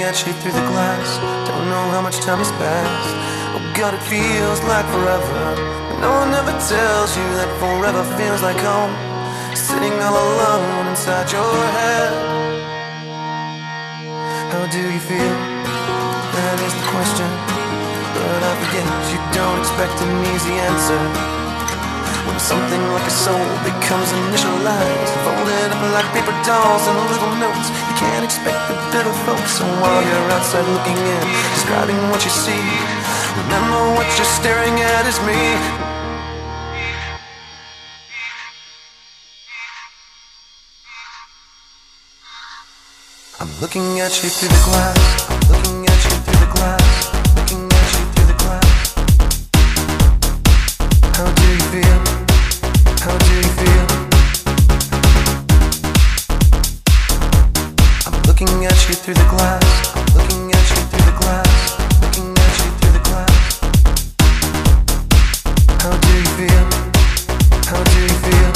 at you through the glass. Don't know how much time has passed. Oh God, it feels like forever, but no one ever tells you that forever feels like home. Sitting all alone inside your head. How do you feel? That is the question. But I forget you don't expect an easy answer. When something like a soul becomes initialized, folded up like paper dolls and little notes, you can't expect the bitter folks. So while you're outside looking in, describing what you see, remember what you're staring at is me. I'm looking at you through the glass. I'm looking at you through the glass. Looking at you through the glass. How do you feel? How do you feel? I'm looking at you through the glass. I'm looking at you through the glass. Looking at you through the glass. How do you feel? How do you feel?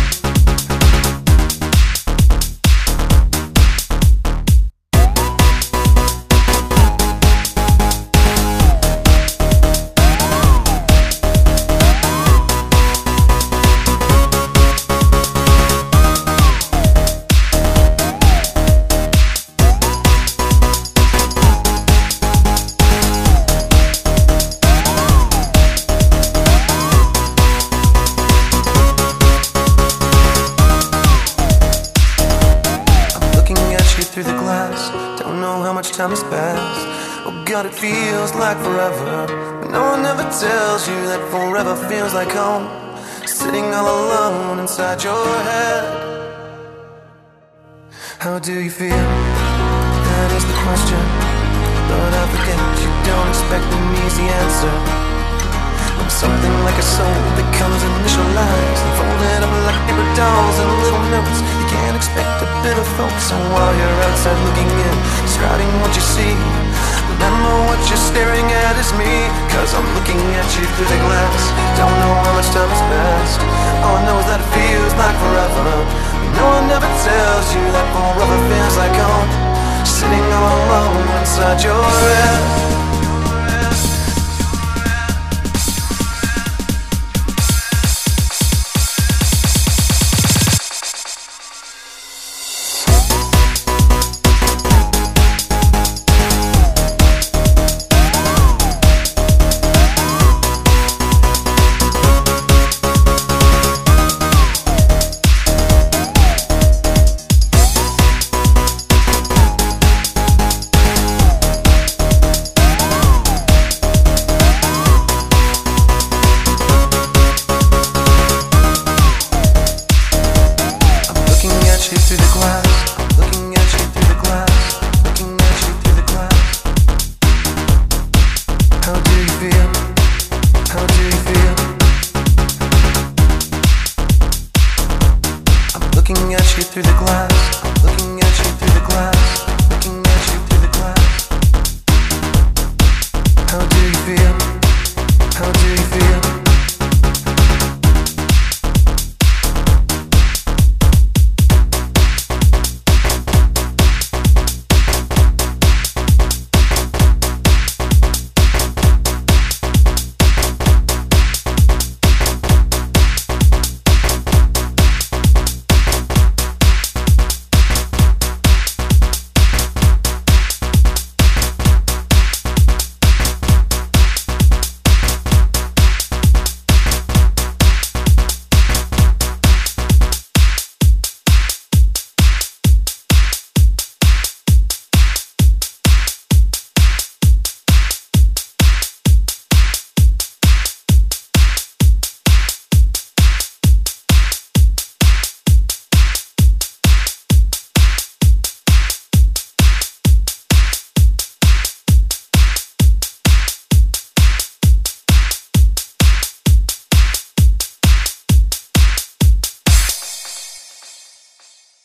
Through the glass, don't know how much time has passed. Oh God, it feels like forever, but no one ever tells you that forever feels like home. Sitting all alone inside your head. How do you feel? That is the question. But I forget you don't expect an easy answer. When something like a soul becomes initialized and folded up like paper dolls and little notes, you can't expect a bit of focus. So while you're outside looking in, describing what you see, remember what you're staring at is me. Cause I'm looking at you through the glass. Don't know how much time has passed. All I know is that it feels like forever. No one ever tells you that forever feels like home. Sitting all alone inside your head.